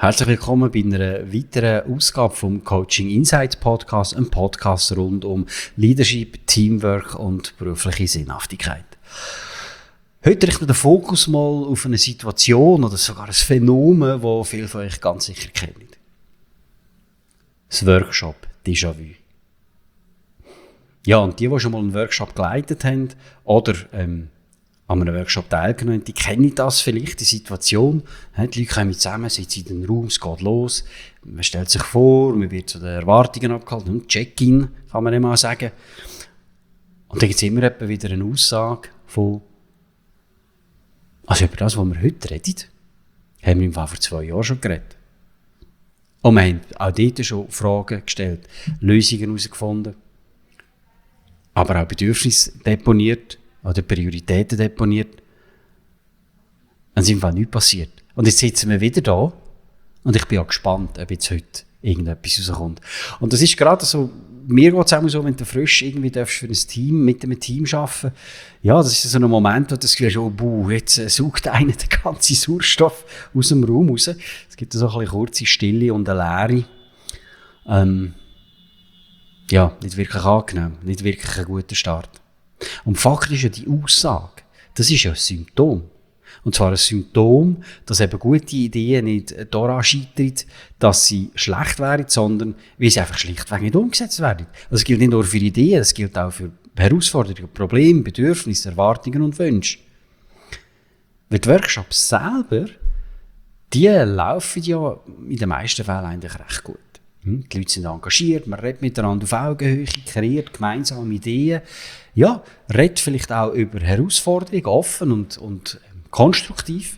Herzlich willkommen bei einer weiteren Ausgabe vom Coaching Insights Podcast, einem Podcast rund um Leadership, Teamwork und berufliche Sinnhaftigkeit. Heute richten wir den Fokus mal auf eine Situation oder sogar ein Phänomen, das viele von euch ganz sicher kennen. Das Workshop Déjà-vu. Ja, und die schon mal einen Workshop geleitet haben oder an einem Workshop teilgenommen haben, die kennen das vielleicht, die Situation. Die Leute kommen zusammen, sitzen in den Raum, es geht los. Man stellt sich vor, man wird zu den Erwartungen abgehalten, Check-in, kann man immer sagen. Und dann gibt es immer wieder eine Aussage von, also über das, was wir heute reden, haben wir im Fall vor 2 Jahren schon geredet. Und wir haben auch dort schon Fragen gestellt, Lösungen herausgefunden, aber auch Bedürfnisse deponiert oder Prioritäten deponiert. Dann ist einfach nichts passiert. Und jetzt sitzen wir wieder da und ich bin auch gespannt, ob jetzt heute irgendetwas rauskommt. Und das ist gerade so, mir geht es auch so, wenn du frisch irgendwie darfst für ein Team, mit einem Team arbeiten. Ja, das ist so ein Moment, wo du das Gefühl hast, jetzt sucht einer den ganzen Sauerstoff aus dem Raum raus. Es gibt so eine kurze Stille und eine Leere. Ja, nicht wirklich angenehm, nicht wirklich ein guter Start. Und faktisch ist ja die Aussage, das ist ja ein Symptom. Und zwar ein Symptom, dass eben gute Ideen nicht daran scheitern, dass sie schlecht wären, sondern weil sie einfach schlichtweg nicht umgesetzt werden. Also das gilt nicht nur für Ideen, das gilt auch für Herausforderungen, Probleme, Bedürfnisse, Erwartungen und Wünsche. Weil die Workshops selber, die laufen ja in den meisten Fällen eigentlich recht gut. Die Leute sind engagiert, man redet miteinander auf Augenhöhe, kreiert gemeinsame Ideen. Ja, redet vielleicht auch über Herausforderungen, offen und konstruktiv.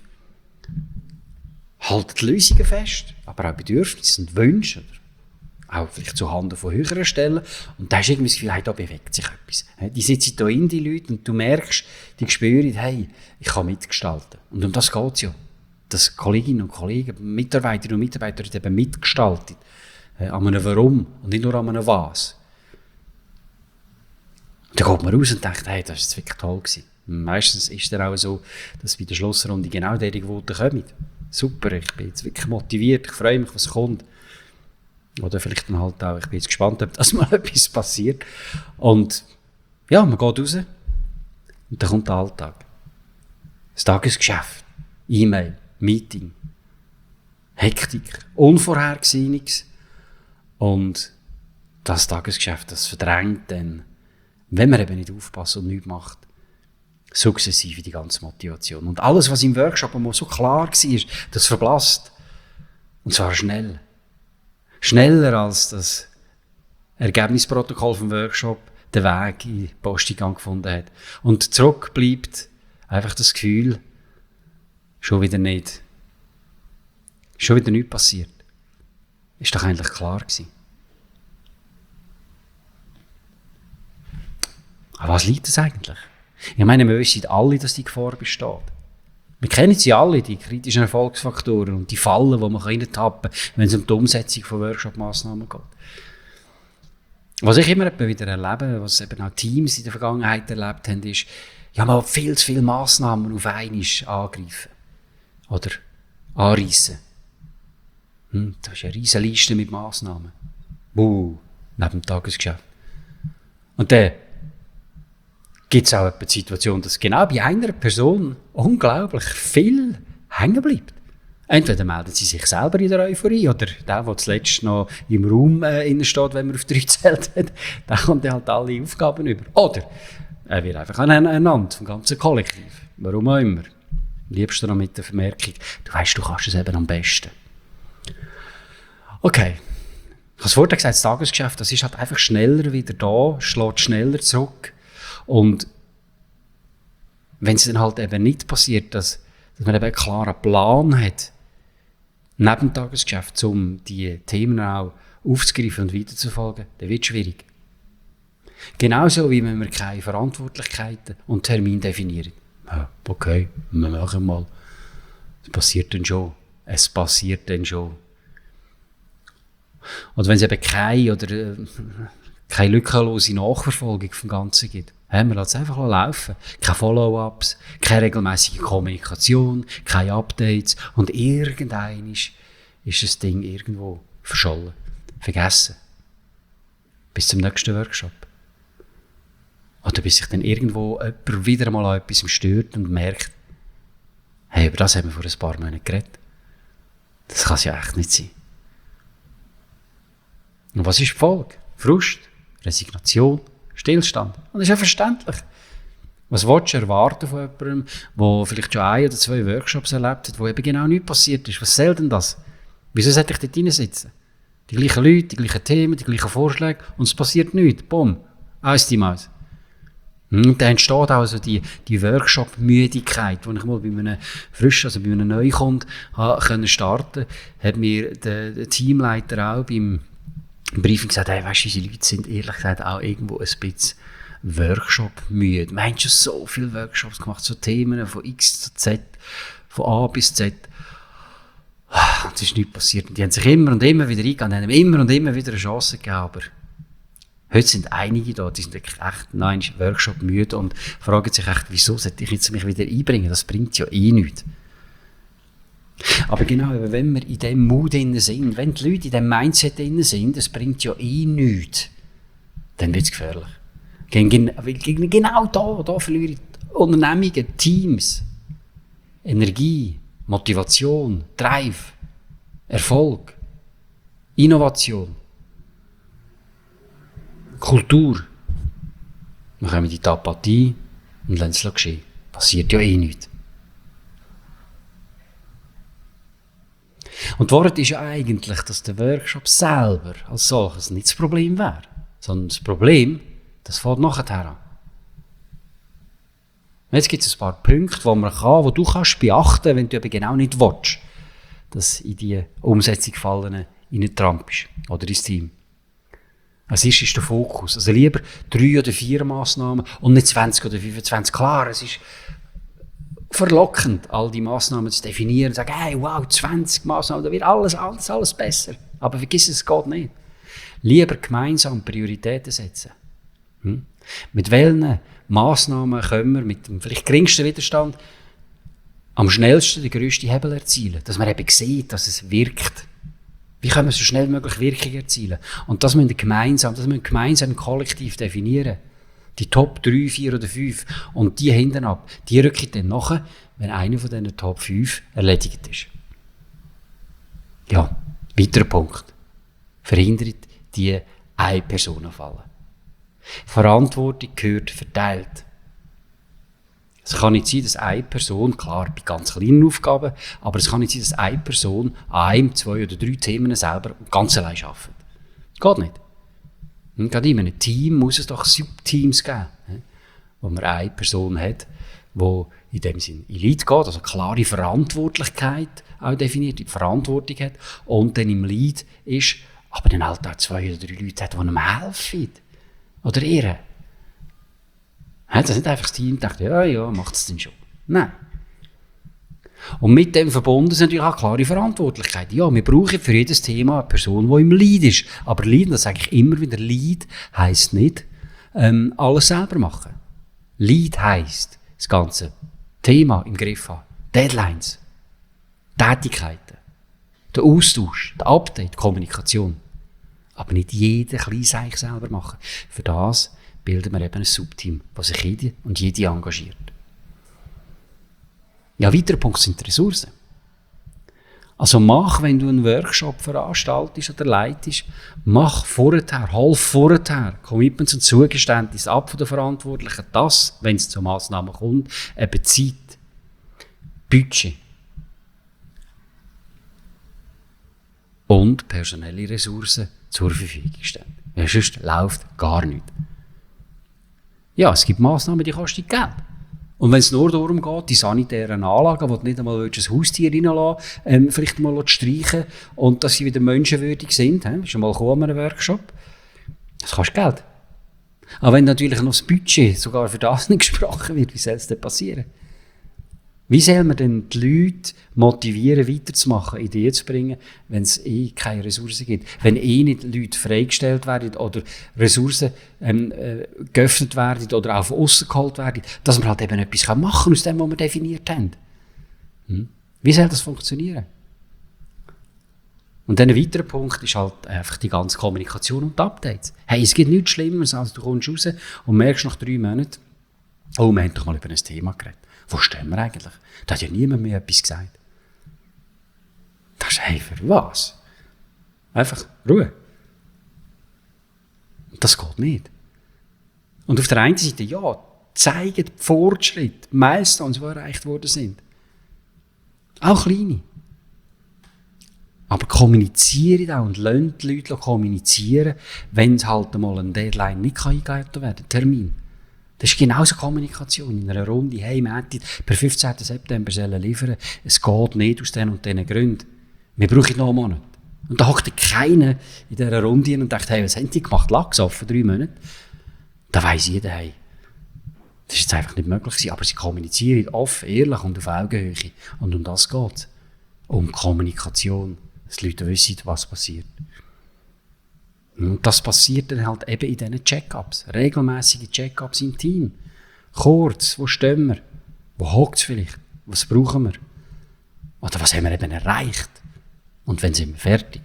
Haltet Lösungen fest, aber auch Bedürfnisse und Wünsche. Auch vielleicht zuhanden von höheren Stellen. Und da hast du irgendwie das Gefühl, hey, da bewegt sich etwas. Die sitzen da in, die Leute, und du merkst, die spüren, hey, ich kann mitgestalten. Und um das geht es ja. Dass Kolleginnen und Kollegen, Mitarbeiterinnen und Mitarbeiter eben mitgestalten. An einem Warum und nicht nur an einem Was. Und dann geht man raus und denkt, hey, das war wirklich toll gewesen. Meistens ist es auch so, dass bei der Schlussrunde genau diese Quoten kommen. Super, ich bin jetzt wirklich motiviert, ich freue mich, was kommt. Oder vielleicht dann halt auch, ich bin jetzt gespannt, ob das mal etwas passiert. Und ja, man geht raus und dann kommt der Alltag. Das Tagesgeschäft, E-Mail, Meeting, Hektik, Unvorhergesehenes. Und das Tagesgeschäft, das verdrängt dann, wenn man eben nicht aufpasst und nichts macht, sukzessive die ganze Motivation. Und alles, was im Workshop einmal so klar war, das verblasst. Und zwar schnell. Schneller als das Ergebnisprotokoll vom Workshop den Weg in den Posteingang gefunden hat. Und zurück bleibt einfach das Gefühl, schon wieder nichts passiert. Ist doch eigentlich klar gewesen. Aber was liegt das eigentlich? Ich meine, wir wissen alle, dass die Gefahr besteht. Wir kennen sie alle, die kritischen Erfolgsfaktoren und die Fallen, die man reintappen kann, wenn es um die Umsetzung von Workshop-Massnahmen geht. Was ich immer wieder erlebe, was eben auch Teams in der Vergangenheit erlebt haben, ist, ja, man viel zu viele Massnahmen auf einmal angreifen oder anreissen. Das ist eine riesige Liste mit Massnahmen. Neben dem Tagesgeschäft. Und dann gibt es auch eine Situation, dass genau bei einer Person unglaublich viel hängen bleibt. Entweder melden sie sich selber in der Euphorie oder der zuletzt noch im Raum innen steht, wenn man auf 3 gezählt hat, der kommt dann halt alle Aufgaben über. Oder er wird einfach ernannt vom ganzen Kollektiv. Warum auch immer. Am liebsten noch mit der Vermerkung, du weißt, du kannst es eben am besten. Okay. Ich habe es vorhin gesagt, das Tagesgeschäft, das ist halt einfach schneller wieder da, schlägt schneller zurück. Und wenn es dann halt eben nicht passiert, dass man eben einen klaren Plan hat, neben dem Tagesgeschäft, um die Themen auch aufzugreifen und weiterzufolgen, dann wird es schwierig. Genauso wie wenn wir keine Verantwortlichkeiten und Termine definieren. Ja, okay, wir machen mal. Es passiert dann schon. Oder wenn es eben keine lückenlose Nachverfolgung vom Ganzen gibt. Man lässt es einfach laufen. Keine Follow-ups, keine regelmäßige Kommunikation, keine Updates. Und irgendwann ist das Ding irgendwo verschollen, vergessen. Bis zum nächsten Workshop. Oder bis sich dann irgendwo jemand wieder mal an etwas stört und merkt, hey, über das haben wir vor ein paar Monaten geredet. Das kann es ja echt nicht sein. Und was ist die Folge? Frust, Resignation, Stillstand. Und das ist ja verständlich. Was willst du erwarten von jemandem, der vielleicht schon 1 oder 2 Workshops erlebt hat, wo eben genau nichts passiert ist? Was soll denn das? Wieso sollte ich dort hineinsitzen? Die gleichen Leute, die gleichen Themen, die gleichen Vorschläge und es passiert nichts. Bumm. Aus die Maus. Und dann entsteht auch also die Workshop-Müdigkeit, die ich mal bei einem Frischen, also bei einem Neukunden starten konnte, hat mir der Teamleiter auch beim Briefing gesagt, hey, weißt du, unsere Leute sind ehrlich gesagt auch irgendwo ein bisschen Workshop-müde. Wir haben schon so viele Workshops gemacht, so Themen von X zu Z, von A bis Z. Und es ist nichts passiert. Und die haben sich immer und immer wieder eingegangen, haben immer und immer wieder eine Chance gegeben. Aber heute sind einige da, die sind wirklich echt Workshop müde und fragen sich echt, wieso sollte ich jetzt mich wieder einbringen? Das bringt ja eh nichts. Aber genau, wenn wir in diesem Mut drin sind, wenn die Leute in diesem Mindset drin sind, das bringt ja eh nichts, dann wird es gefährlich. Genau da verlieren Unternehmungen, Teams, Energie, Motivation, Drive, Erfolg, Innovation, Kultur. Wir kommen in die Apathie und lassen es geschehen. Passiert ja eh nichts. Und die Wahrheit ist ja eigentlich, dass der Workshop selber als solches nicht das Problem wäre, sondern das Problem, das fängt nachher an. Jetzt gibt es ein paar Punkte, wo du kannst beachten, wenn du eben genau nicht willst, dass in die Umsetzung fallen reintrampelst oder ins Team. Als erstes ist der Fokus. Also lieber 3 oder 4 Massnahmen und nicht 20 oder 25. Klar, es ist verlockend, all die Massnahmen zu definieren und zu sagen, hey, wow, 20 Massnahmen, da wird alles besser. Aber vergiss es geht nicht. Lieber gemeinsam Prioritäten setzen. Mit welchen Massnahmen können wir mit dem vielleicht geringsten Widerstand am schnellsten den grössten Hebel erzielen? Dass man eben sieht, dass es wirkt. Wie können wir so schnell wie möglich Wirkung erzielen? Und das müssen wir gemeinsam kollektiv definieren. Die Top 3, 4 oder 5. Und die hinten ab, die rücken dann nachher, wenn einer von diesen Top 5 erledigt ist. Ja, weiterer Punkt. Verhindert die Ein-Personen-Falle. Verantwortung gehört verteilt. Es kann nicht sein, dass eine Person, klar, bei ganz kleinen Aufgaben, aber es kann nicht sein, dass eine Person an 1, 2 oder 3 Themen selber ganz allein arbeitet. Geht nicht. Und gerade in einem Team muss es doch Subteams geben, wo man eine Person hat, die in dem Sinn in Lead geht, also klare Verantwortlichkeit auch definiert, die Verantwortung hat und dann im Lead ist, aber dann halt auch 2 oder 3 Leute hat, die ihm helfen. Oder ihr. Das ist nicht einfach das Team, denkt, ja, macht es denn schon. Nein. Und mit dem verbunden ist natürlich auch klare Verantwortlichkeit. Ja, wir brauchen für jedes Thema eine Person, die im Lead ist. Aber Lead, das sage ich immer wieder, Lead heisst nicht, alles selber machen. Lead heisst, das ganze Thema im Griff haben. Deadlines, Tätigkeiten, der Austausch, der Update, die Kommunikation. Aber nicht jeder Kleinseich eigentlich selber machen. Für das bilden wir eben ein Subteam, das sich jede engagiert. Ja, weiterer Punkt sind die Ressourcen. Also wenn du einen Workshop veranstaltest oder leitest, hol vorher Commitments und Zugeständnisse ab von den Verantwortlichen, dass, wenn es zu Massnahmen kommt, eben Zeit, Budget und personelle Ressourcen zur Verfügung stellen. Ja, sonst läuft gar nichts. Ja, es gibt Massnahmen, die kosten Geld. Und wenn es nur darum geht, die sanitären Anlagen, wo du nicht einmal ein Haustier reinlassen vielleicht mal streichen und dass sie wieder menschenwürdig sind, ist mal gekommen an einem Workshop, das kostet Geld. Aber wenn natürlich noch das Budget sogar für das nicht gesprochen wird, wie soll es denn passieren? Wie soll man denn die Leute motivieren, weiterzumachen, Ideen zu bringen, wenn es keine Ressourcen gibt? Wenn nicht Leute freigestellt werden oder Ressourcen geöffnet werden oder auch von aussen geholt werden, dass wir halt eben etwas machen können aus dem, was wir definiert haben. Wie soll das funktionieren? Und dann ein weiterer Punkt ist halt einfach die ganze Kommunikation und die Updates. Hey, es gibt nichts Schlimmeres, als du kommst raus und merkst nach 3 Monaten, oh, wir haben doch mal über ein Thema geredet. Wo stehen wir eigentlich? Da hat ja niemand mehr etwas gesagt. Das ist, hey, für was? Einfach Ruhe. Das geht nicht. Und auf der einen Seite, ja, zeigen Fortschritte, Milestones, die erreicht worden sind. Auch kleine. Aber kommunizieren auch und lasst die Leute kommunizieren, wenn es halt einmal ein Deadline nicht eingehalten werden kann, Termin. Das ist genauso Kommunikation in einer Runde. Hey, wir hätten per 15. September liefern. Es geht nicht aus diesen und diesen Gründen. Wir brauchen noch einen Monat. Und da hockt keiner in dieser Runde und denkt, hey, was haben die gemacht? Lachs offen, 3 Monate. Da weiss jeder, hey, das ist jetzt einfach nicht möglich gewesen. Aber sie kommunizieren offen, ehrlich und auf Augenhöhe. Und um das geht es. Um Kommunikation. Dass die Leute wissen, was passiert. Und das passiert dann halt eben in diesen Check-ups. Regelmäßige Check-ups im Team. Kurz, wo stehen wir? Wo hockt es vielleicht? Was brauchen wir? Oder was haben wir eben erreicht? Und wann sind wir fertig?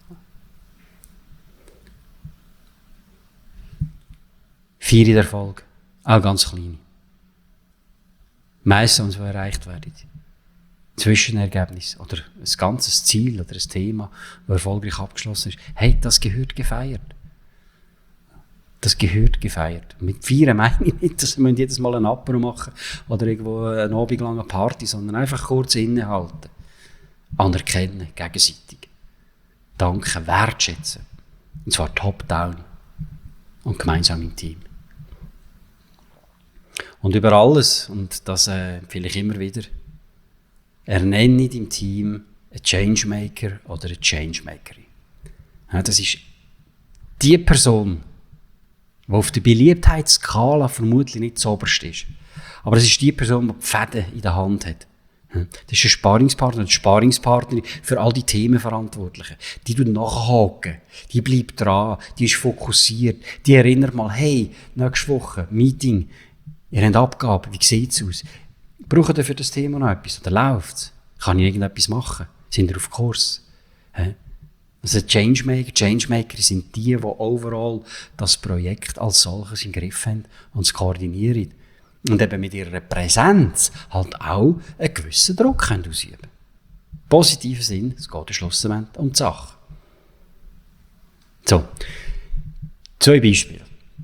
Feiern der Erfolg. Auch ganz kleine. Meistens, die erreicht werden. Zwischenergebnis oder ein ganzes Ziel oder ein Thema, das erfolgreich abgeschlossen ist. Hey, das gehört gefeiert. Das gehört gefeiert. Mit Feiern meine ich nicht, dass wir jedes Mal einen Apero machen oder irgendwo eine Abend lang eine Party, sondern einfach kurz innehalten. Anerkennen, gegenseitig. Danken, wertschätzen. Und zwar top-down. Und gemeinsam im Team. Und über alles, und das empfehle ich immer wieder, ernenne im Team einen Changemaker oder eine Changemakerin. Ja, das ist die Person, die auf der Beliebtheitsskala vermutlich nicht das oberste ist. Aber es ist die Person, die die Fäden in der Hand hat. Das ist ein Sparingspartner, eine Sparingspartnerin für all die Themenverantwortlichen. Die tut nachhaken, die bleibt dran, die ist fokussiert, die erinnert mal, hey, nächste Woche, Meeting, ihr habt Abgaben, wie sieht es aus? Braucht ihr für das Thema noch etwas? Oder läuft es? Kann ich irgendetwas machen? Sind ihr auf Kurs? Also Changemaker sind die overall das Projekt als solches im Griff haben und es koordinieren. Und eben mit ihrer Präsenz halt auch einen gewissen Druck können ausüben können. Positiver Sinn, es geht am Schluss um die Sache. So, 2 Beispiele.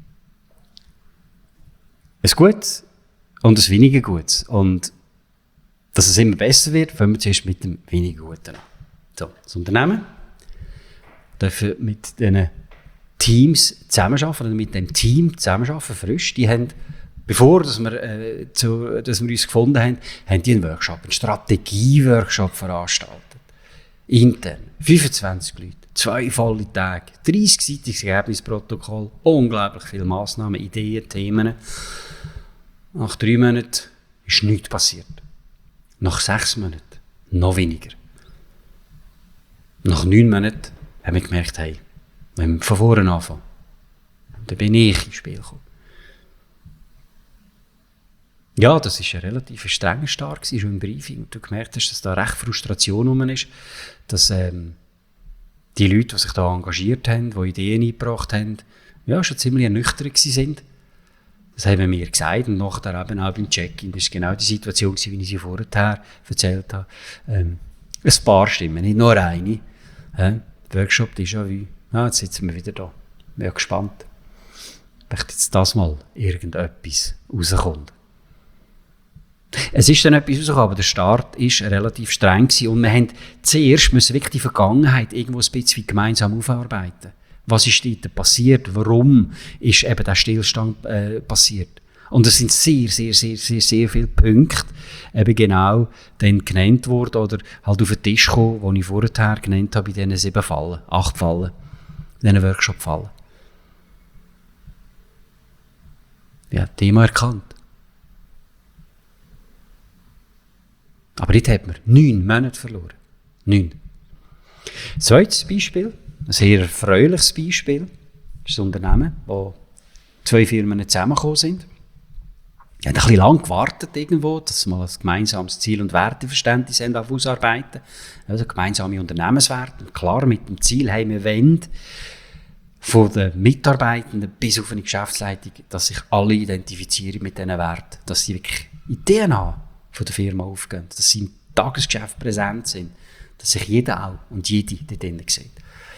Ein Gutes und ein weniger Gutes. Und dass es immer besser wird, fangen wir zuerst mit dem weniger Guten an. So, das Unternehmen dürfen mit diesen Teams zusammenarbeiten, oder mit dem Team zusammenarbeiten, frisch. Die haben, bevor dass wir uns gefunden haben, haben die einen Workshop, einen Strategie-Workshop veranstaltet. Intern. 25 Leute, 2 volle Tage, 30-seitiges Ergebnisprotokoll, unglaublich viele Massnahmen, Ideen, Themen. Nach 3 Monaten ist nichts passiert. Nach 6 Monaten noch weniger. Nach 9 Monaten haben wir gemerkt, hey, wenn wir von vorne anfangen, dann bin ich ins Spiel gekommen. Ja, das war ein relativ strenger Start, schon im Briefing. Und du gemerkt hast, dass da recht Frustration rum ist, dass die Leute, die sich da engagiert haben, die Ideen eingebracht haben, ja, schon ziemlich ernüchtert sind. Das haben wir mir gesagt und nachher eben auch beim Check-in. Das war genau die Situation, wie ich sie vorher erzählt habe. Ein paar Stimmen, nicht nur eine. Der Workshop ist ja wie, jetzt sitzen wir wieder da. Ich bin ja gespannt. Vielleicht jetzt das mal irgendetwas rauskommt. Es ist dann etwas rausgekommen, aber der Start war relativ streng gewesen und wir mussten zuerst wirklich die Vergangenheit irgendwo ein bisschen gemeinsam aufarbeiten. Was ist dort passiert? Warum ist eben der Stillstand passiert? Und es sind sehr viele Punkte eben genau dann genannt worden oder halt auf den Tisch gekommen, die ich vorher genannt habe, bei diesen 7 Fallen, 8 Fallen, in diesen Workshop-Fallen. Ja, Thema erkannt. Aber dort hat man 9 Monate verloren. 9. Zweites Beispiel, ein sehr erfreuliches Beispiel, das ist ein Unternehmen, wo 2 Firmen zusammengekommen sind. Wir haben ein bisschen lang gewartet irgendwo, dass wir mal ein gemeinsames Ziel- und Werteverständnis haben ausarbeiten. Also gemeinsame Unternehmenswerte. Und klar, mit dem Ziel haben wir wollen, von den Mitarbeitenden bis auf eine Geschäftsleitung, dass sich alle identifizieren mit diesen Werten. Dass sie wirklich in die DNA von der Firma aufgehen. Dass sie im Tagesgeschäft präsent sind. Dass sich jeder auch und jede dort drinnen sieht.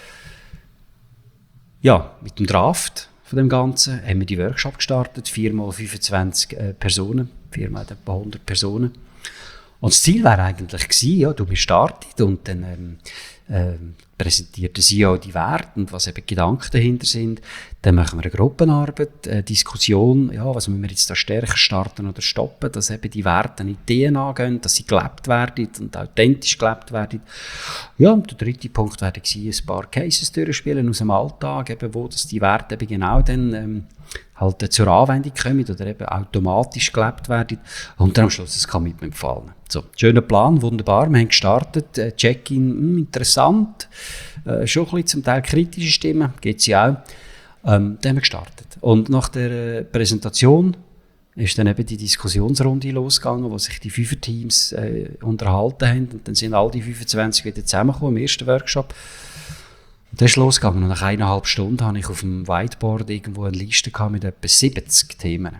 Ja, mit dem Draft von dem Ganzen haben wir die Workshop gestartet. 4x25 Personen. Die Firma hat etwa 100 Personen. Und das Ziel wäre eigentlich gewesen, ja, wir starten und dann präsentiert der CEO die Werte und was eben die Gedanken dahinter sind. Dann machen wir eine Gruppenarbeit, eine Diskussion, ja, was müssen wir jetzt da stärker starten oder stoppen, dass eben die Werte in die DNA gehen, dass sie gelebt werden und authentisch gelebt werden. Ja, und der dritte Punkt wäre ein paar Cases durchspielen aus dem Alltag, eben, wo dass die Werte eben genau dann halt zur Anwendung kommen oder eben automatisch gelebt werden und dann am Schluss das Commitment gefallen. So, schöner Plan, wunderbar, wir haben gestartet, Check-in, interessant, schon ein bisschen zum Teil kritische Stimmen, gibt es ja auch, dann haben wir gestartet. Und nach der Präsentation ist dann eben die Diskussionsrunde losgegangen, wo sich die 5 Teams unterhalten haben und dann sind all die 25 wieder zusammengekommen im ersten Workshop. Und dann ist es losgegangen und nach 1,5 Stunden hatte ich auf dem Whiteboard irgendwo eine Liste mit etwa 70 Themen.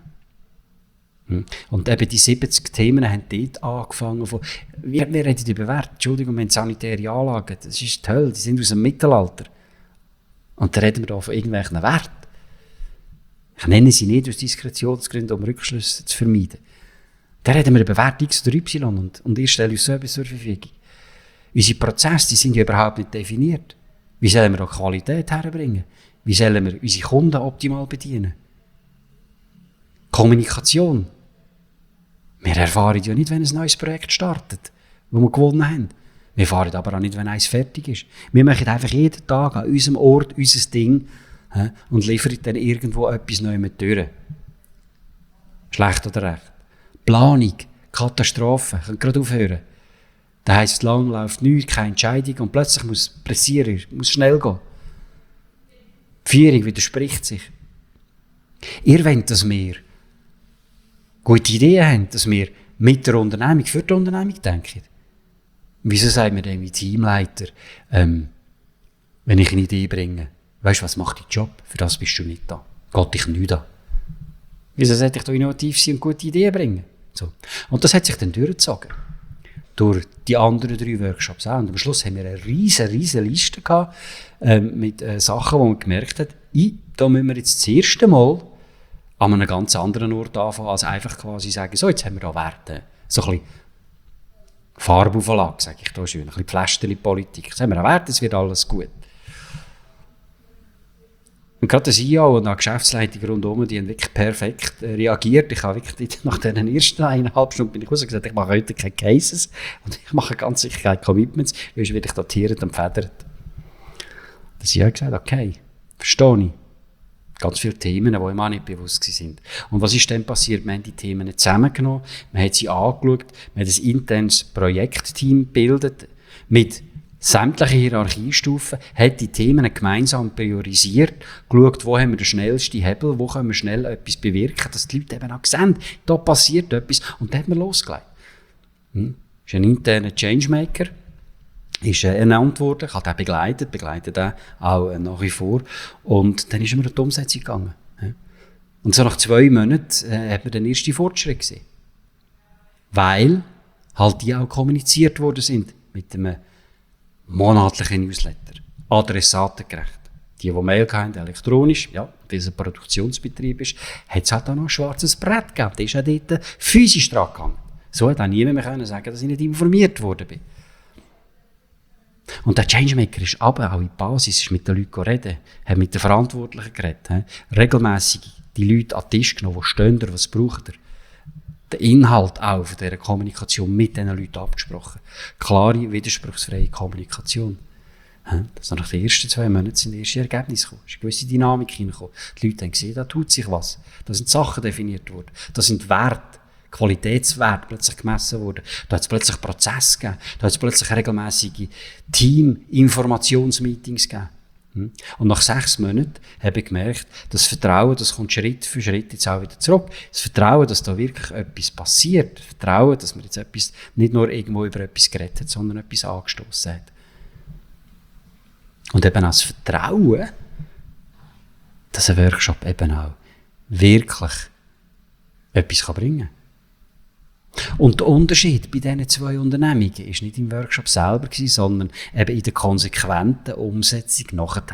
Und eben die 70 Themen haben dort angefangen von, wir reden über Werte, Entschuldigung, wir haben sanitäre Anlagen, das ist toll, die sind aus dem Mittelalter. Und dann reden wir da von irgendwelchen Werten. Ich nenne sie nicht aus Diskretionsgründen, um Rückschlüsse zu vermeiden. Dann reden wir über Wert X oder Y und ihr stellt uns Service zur Verfügung. Unsere Prozesse, die sind ja überhaupt nicht definiert. Wie sollen wir auch Qualität herbringen? Wie sollen wir unsere Kunden optimal bedienen? Kommunikation. Wir erfahren ja nicht, wenn ein neues Projekt startet, das wir gewonnen haben. Wir erfahren aber auch nicht, wenn eins fertig ist. Wir machen einfach jeden Tag an unserem Ort unser Ding und liefern dann irgendwo etwas Neues durch. Schlecht oder recht. Planung, Katastrophe, können gerade aufhören. Das heisst, lang läuft nichts, keine Entscheidung und plötzlich muss pressieren, muss schnell gehen. Die Führung widerspricht sich. Ihr wollt, dass wir gute Ideen haben, dass wir mit der Unternehmung für die Unternehmung denken. Wieso sagt mir denn wie Teamleiter, wenn ich eine Idee bringe, weisst du, was macht dein Job? Für das bist du nicht da. Geht dich nicht an. Wieso sollte ich da innovativ sein und gute Ideen bringen? So. Und das hat sich dann durchgezogen. Durch die anderen 3 Workshops auch. Und am Schluss haben wir eine riesen Liste gehabt, mit Sachen, wo man gemerkt hat, da müssen wir jetzt das erste Mal an einem ganz anderen Ort anfangen, als einfach quasi sagen, so, jetzt haben wir da Werte. So ein bisschen Farbauflage, sage ich da schön, ein bisschen Pflästerli-Politik. Jetzt haben wir einen Wert, es wird alles gut. Und gerade der CEO und die Geschäftsleitung rundherum, die haben wirklich perfekt reagiert. Ich habe wirklich nach diesen ersten 1,5 Stunden bin ich raus und gesagt, ich mache heute keine Cases und ich mache ganz sicher keine Commitments, sonst werde ich datiert und federt. Der CEO hat gesagt, okay, verstehe ich. Ganz viele Themen, die ihm auch nicht bewusst waren. Und was ist dann passiert? Wir haben die Themen zusammengenommen, wir haben sie angeschaut, wir haben ein internes Projektteam gebildet mit sämtlichen Hierarchiestufen, hat die Themen gemeinsam priorisiert, geschaut, wo haben wir den schnellsten Hebel, wo können wir schnell etwas bewirken, dass die Leute eben auch sehen, da passiert etwas. Und dann hat man losgelegt. Ist ein interner Changemaker, ist ernannt worden, ich habe den begleitet den auch nach wie vor. Und dann ist man in die Umsetzung gegangen. Und so nach 2 Monaten hat man den ersten Fortschritt gesehen. Weil halt die auch kommuniziert worden sind mit einem monatlichen Newsletter. Adressatengerecht. Die Mail haben, elektronisch, ja, weil es ein Produktionsbetrieb ist, hat es halt auch noch ein schwarzes Brett gegeben. Der ist auch dort physisch dran gegangen. So hat auch niemand mehr können sagen, dass ich nicht informiert worden bin. Und der Changemaker ist aber auch in die Basis, ist mit den Leuten reden, hat mit den Verantwortlichen geredet, regelmässig die Leute an den Tisch genommen, wo stehen ihr, was braucht ihr. Den Inhalt auch von dieser Kommunikation mit diesen Leuten abgesprochen. Klare, widerspruchsfreie Kommunikation. Also nach den ersten 2 Monaten sind die ersten Ergebnisse gekommen. Es ist eine gewisse Dynamik hineingekommen. Die Leute haben gesehen, da tut sich was. Da sind Sachen definiert worden. Da sind Werte, Qualitätswerte plötzlich gemessen worden. Da hat es plötzlich Prozesse gegeben. Da hat es plötzlich regelmäßige Team-Informationsmeetings gegeben. Und nach 6 Monaten habe ich gemerkt, das Vertrauen, das kommt Schritt für Schritt jetzt auch wieder zurück. Das Vertrauen, dass da wirklich etwas passiert. Das Vertrauen, dass man jetzt etwas, nicht nur irgendwo über etwas geredet hat, sondern etwas angestoßen hat. Und eben auch das Vertrauen, dass ein Workshop eben auch wirklich etwas bringen kann. Und der Unterschied bei diesen 2 Unternehmungen war nicht im Workshop selber, sondern eben in der konsequenten Umsetzung nachher.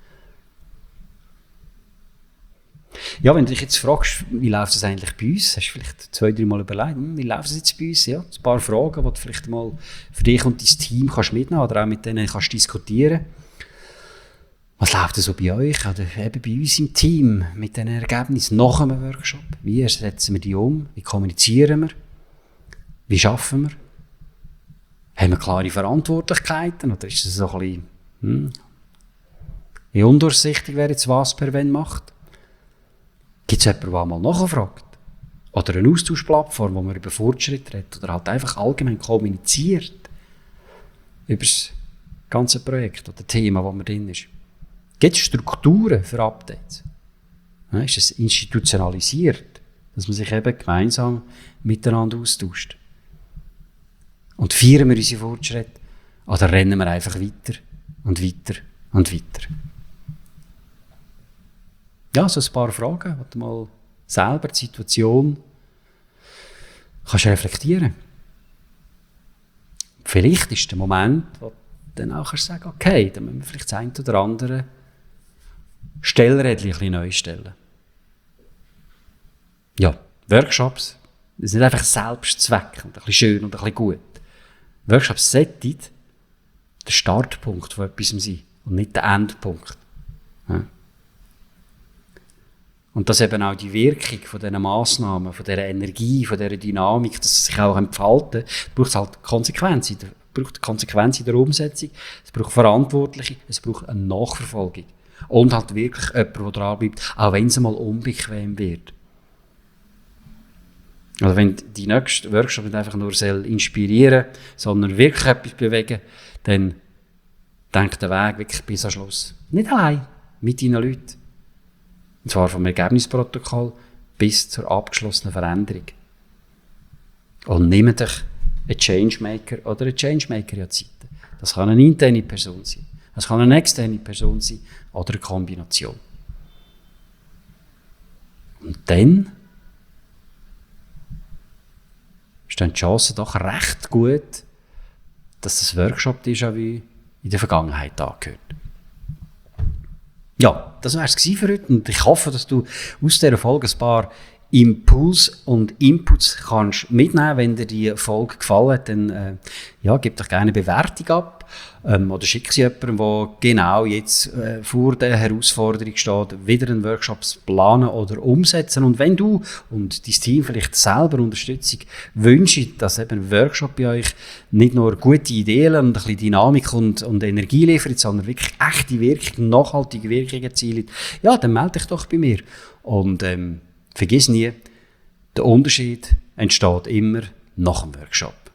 Ja, wenn du dich jetzt fragst, wie läuft das eigentlich bei uns, hast du vielleicht 2-3 Mal überlegt, wie läuft das jetzt bei uns? Ja, ein paar Fragen, die du vielleicht mal für dich und dein Team kannst mitnehmen oder auch mit denen kannst diskutieren. Was läuft so bei euch oder eben bei uns im Team mit den Ergebnissen nach einem Workshop? Wie setzen wir die um? Wie kommunizieren wir? Wie schaffen wir? Haben wir klare Verantwortlichkeiten oder ist es so ein bisschen wie undurchsichtig, wer jetzt was per wen macht? Gibt es jemanden, der mal nachfragt? Oder eine Austauschplattform, wo man über Fortschritt redet oder halt einfach allgemein kommuniziert über das ganze Projekt oder Thema, wo man drin ist? Gibt es Strukturen für Updates? Ja, ist es institutionalisiert, dass man sich eben gemeinsam miteinander austauscht? Und feiern wir unsere Fortschritte? Oder rennen wir einfach weiter und weiter und weiter? Ja, so ein paar Fragen, wo du mal selber die Situation kannst reflektieren. Vielleicht ist der Moment, wo du dann auch kannst sagen, okay, dann müssen wir vielleicht das eine oder andere Stellrädchen ein bisschen neu stellen. Ja, Workshops, das ist nicht einfach Selbstzweck und ein bisschen schön und ein bisschen gut. Workshops sollten der Startpunkt von etwas sein und nicht der Endpunkt. Ja. Und dass eben auch die Wirkung von diesen Massnahmen, von dieser Energie, von dieser Dynamik, dass es sich auch entfalten, braucht halt Konsequenz. Es braucht Konsequenz in der Umsetzung, es braucht Verantwortliche, es braucht eine Nachverfolgung. Und halt wirklich jemand, der dranbleibt, auch wenn es mal unbequem wird. Also wenn die nächste Workshop nicht einfach nur inspirieren soll, sondern wirklich etwas bewegen, dann denkt der Weg wirklich bis am Schluss. Nicht allein, mit deinen Leuten. Und zwar vom Ergebnisprotokoll bis zur abgeschlossenen Veränderung. Und nimm dich einen Changemaker oder eine Changemaker an die Seite. Das kann eine interne Person sein, das kann eine externe Person sein oder eine Kombination. Und dann stehen die Chancen doch recht gut, dass das Workshop Déjà-vu in der Vergangenheit angehört. Ja, das war es für heute und ich hoffe, dass du aus dieser Folge ein paar Impulse und Inputs kannst mitnehmen. Wenn dir die Folge gefallen hat, dann gib doch gerne eine Bewertung ab oder schick sie jemandem, der genau jetzt vor der Herausforderung steht, wieder einen Workshop zu planen oder umsetzen. Und wenn du und dein Team vielleicht selber Unterstützung wünschen, dass eben ein Workshop bei euch nicht nur gute Ideen und ein bisschen Dynamik und Energie liefert, sondern wirklich echte Wirkung, nachhaltige Wirkung erzielt, ja, dann melde dich doch bei mir. Und vergiss nie, der Unterschied entsteht immer nach dem Workshop.